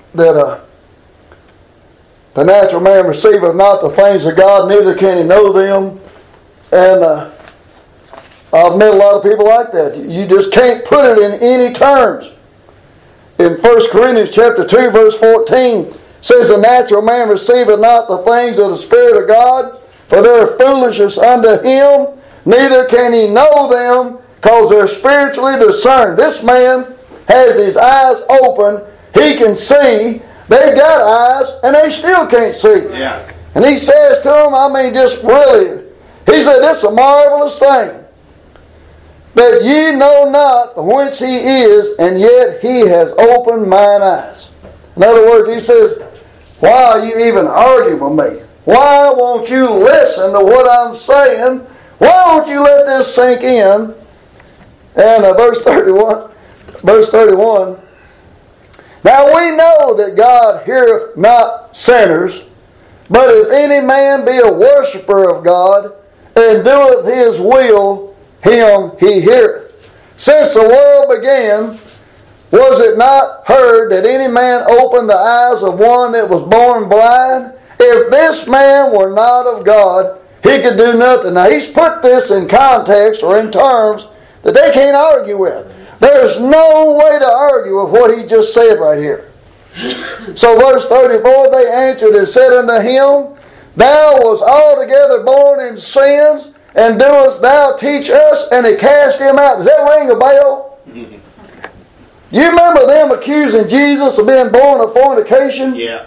A: that uh, the natural man receiveth not the things of God, neither can he know them. And uh, I've met a lot of people like that. You just can't put it in any terms. In First Corinthians chapter two, verse fourteen, says, the natural man receiveth not the things of the Spirit of God, for they are foolishness unto him, neither can he know them, because they're spiritually discerned. This man has his eyes open. He can see. They got eyes, and they still can't see.
B: Yeah.
A: And he says to them, I mean, just really, he said, this is a marvelous thing, that ye know not from whence he is, and yet he has opened mine eyes. In other words, he says, why are you even arguing with me? Why won't you listen to what I'm saying? Why won't you let this sink in? And uh, verse thirty-one, verse thirty-one, now we know that God heareth not sinners, but if any man be a worshipper of God, and doeth his will, him he heareth. Since the world began, was it not heard that any man opened the eyes of one that was born blind? If this man were not of God, he could do nothing. Now he's put this in context or in terms that they can't argue with. There's no way to argue with what he just said right here. So verse thirty-four, they answered and said unto him, thou wast altogether born in sins, and doest thou teach us? And they cast him out. Does that ring a bell? You remember them accusing Jesus of being born of fornication?
B: Yeah.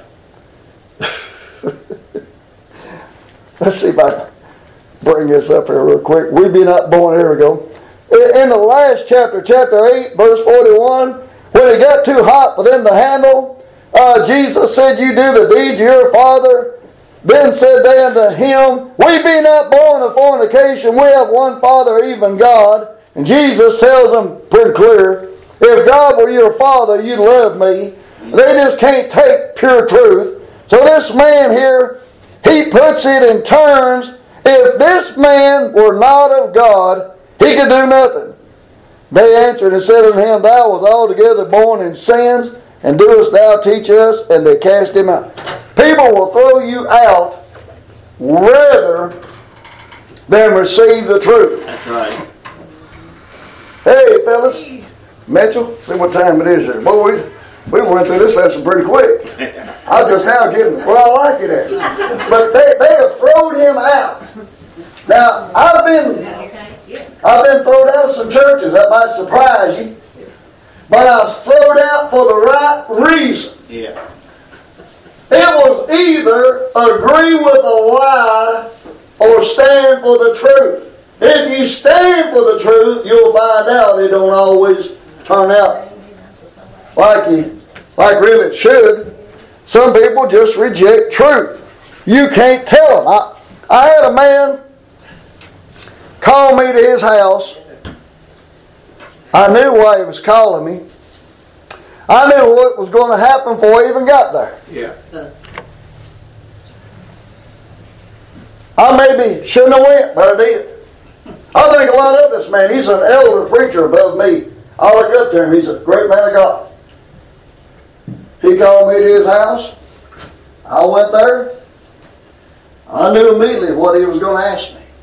A: Let's see if I can bring this up here real quick. We be not born, here we go. In the last chapter, chapter eight, verse forty-one, when it got too hot for them to handle, uh, Jesus said, you do the deeds of your father. Then said they unto him, we be not born of fornication, we have one Father, even God. And Jesus tells them pretty clear, if God were your father, you'd love me. They just can't take pure truth. So this man here, he puts it in terms, if this man were not of God, he could do nothing. They answered and said unto him, thou wast altogether born in sins, and doest thou teach us? And they cast him out. People will throw you out rather than receive the truth.
B: That's right.
A: Hey, fellas. Mitchell, see what time it is here. Boy, we, we went through this lesson pretty quick. I just now getting where I like it at. But they, they have thrown him out. Now, I've been I've been thrown out of some churches. That might surprise you. But I was thrown out for the right reason.
B: Yeah.
A: It was either agree with a lie or stand for the truth. If you stand for the truth, you'll find out it don't always turn out like you, like really it should. Some people just reject truth. You can't tell them. I, I had a man call me to his house. I knew why he was calling me. I knew what was going to happen before I even got there.
B: Yeah.
A: I maybe shouldn't have went, but I did. I think a lot of this man. He's an elder preacher above me. I look up to him. He's a great man of God. He called me to his house. I went there. I knew immediately what he was going to ask me.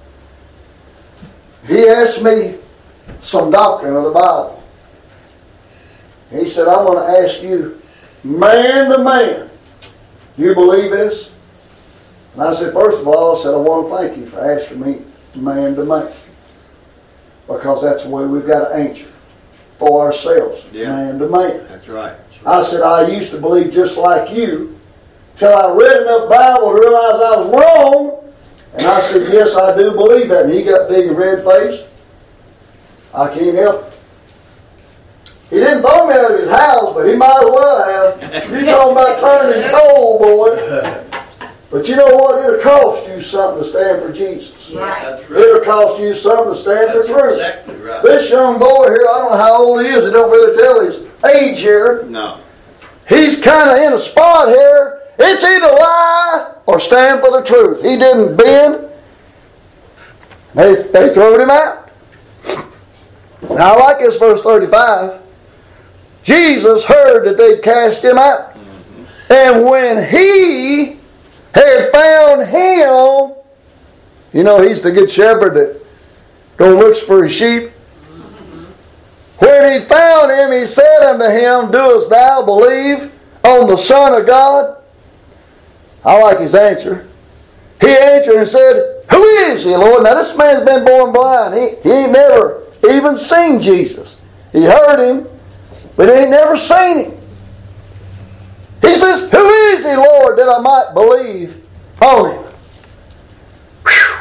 A: He asked me some doctrine of the Bible. He said, I want to ask you, man to man, you believe this? And I said, first of all, I said, I want to thank you for asking me man to man. Because that's the way we've got to answer for ourselves,
B: yeah.
A: Man to man.
B: That's right.
A: I said, I used to believe just like you, till I read enough Bible to realize I was wrong. And I said, yes, I do believe that. And he got big and red faced. I can't help it. He didn't throw me out of his house, but he might as well have. You talking about turning cold, boy. But you know what? It'll cost you something to stand for Jesus.
D: Right. That's right.
A: It'll cost you something to stand
D: That's
A: for truth.
D: Exactly right.
A: This young boy here, I don't know how old he is. He don't really tell his age here.
B: No.
A: He's kind of in a spot here. It's either lie or stand for the truth. He didn't bend. They, they throwed him out. Now I like this verse thirty-five. Jesus heard that they cast him out. Mm-hmm. And when he had found him, you know, he's the good shepherd that go looks for his sheep. When he found him, he said unto him, Doest thou believe on the Son of God? I like his answer. He answered and said, Who is he, Lord? Now this man's been born blind. He, he ain't never even seen Jesus. He heard him, but he ain't never seen him. He says, Who is he, Lord, that I might believe on him? Whew.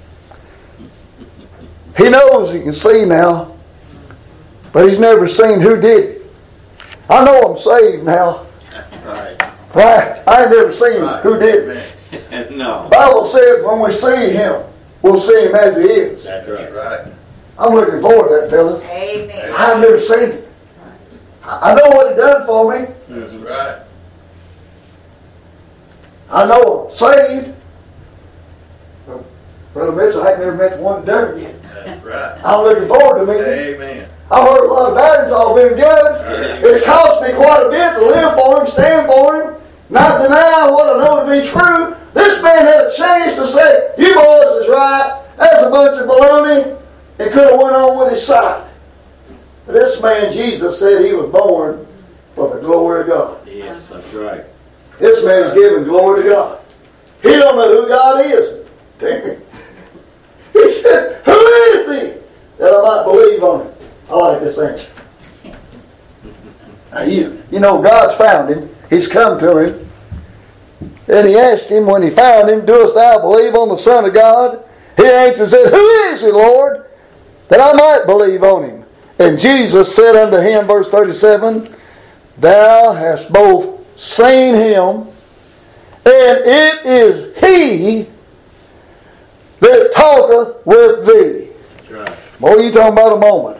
A: He knows he can see now, but he's never seen who did it. I know I'm saved now.
B: Right.
A: Right? I ain't never seen
C: Right.
A: who did it.
B: No.
A: The Bible says when we see him, we'll see him as he is.
B: That's right.
C: Right.
A: I'm looking forward to that, fellas.
D: Amen.
A: I've never seen him. I I know what he done for me.
C: That's right.
A: I know I'm saved. But Brother Mitchell, I ain't never met the one that done it yet.
C: That's right.
A: I'm looking forward to meeting him.
C: Amen.
A: I've heard a lot about it. It's all been good. It's cost me quite a bit to live for him, stand for him, not deny what I know to be true. This man had a chance to say, you boys is right. That's a bunch of baloney. It could have went on with his side. But this man, Jesus, said he was born for the glory of God.
B: Yes, that's right.
A: This man's giving glory to God. He don't know who God is. He said, who is he that I might believe on him? I like this answer. Now you, you know, God's found him. He's come to him. And he asked him when he found him, Doest thou believe on the Son of God? He answered and said, Who is he, Lord, that I might believe on him? And Jesus said unto him, verse thirty-seven, Thou hast both seen him, and it is he that talketh with thee.
B: That's right.
A: Boy, you talking about a moment.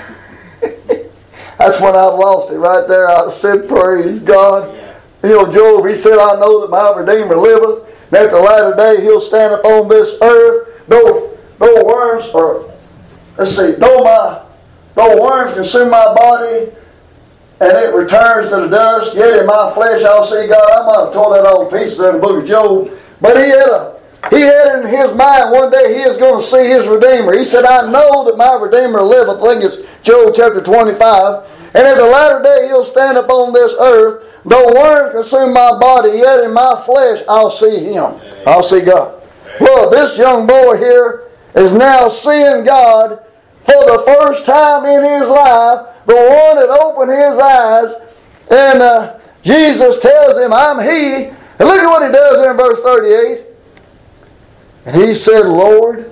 A: That's when I lost it right there. I said, Praise God.
B: Yeah.
A: You know, Job, he said, I know that my Redeemer liveth, and at the latter day he'll stand upon this earth. Though, though worms, or let's see, though my though worms consume my body, and it returns to the dust, yet in my flesh I'll see God. I might have tore that all to pieces in the book of Job, but he had a he had in his mind one day he is going to see his Redeemer. He said, I know that my Redeemer liveth. I think it's Job chapter twenty-five. And in the latter day he'll stand upon this earth. Though worms consume my body, yet in my flesh I'll see him. I'll see God. Well, this young boy here is now seeing God for the first time in his life. The one that opened his eyes. And uh, Jesus tells him, I'm he. And look at what he does there in verse thirty-eight. And he said, Lord,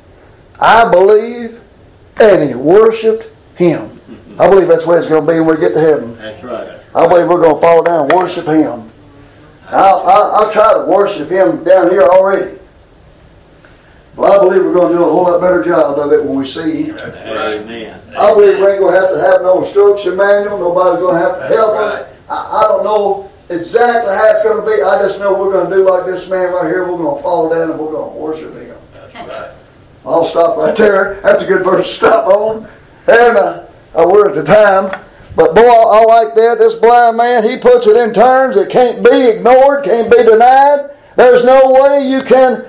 A: I believe. And he worshipped him. I believe that's the way it's going to be when we get to heaven.
B: That's right.
A: I believe we're going to fall down and worship him. I'll, I'll, I'll try to worship him down here already. Well, I believe we're going to do a whole lot better job of it when we see him.
B: Amen.
A: I believe we ain't going to have to have no instruction manual. Nobody's going to have to help us. I, I don't know exactly how it's going to be. I just know we're going to do like this man right here. We're going to fall down and we're going to worship him.
C: That's right.
A: I'll stop right there. That's a good verse to stop on. And uh, we're at the time. But boy, I like that. This blind man, he puts it in terms that can't be ignored, can't be denied. There's no way you can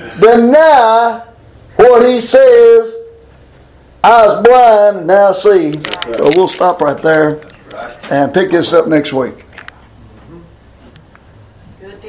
A: deny what he says. I was blind, now see. So we'll stop right there and pick this up next week.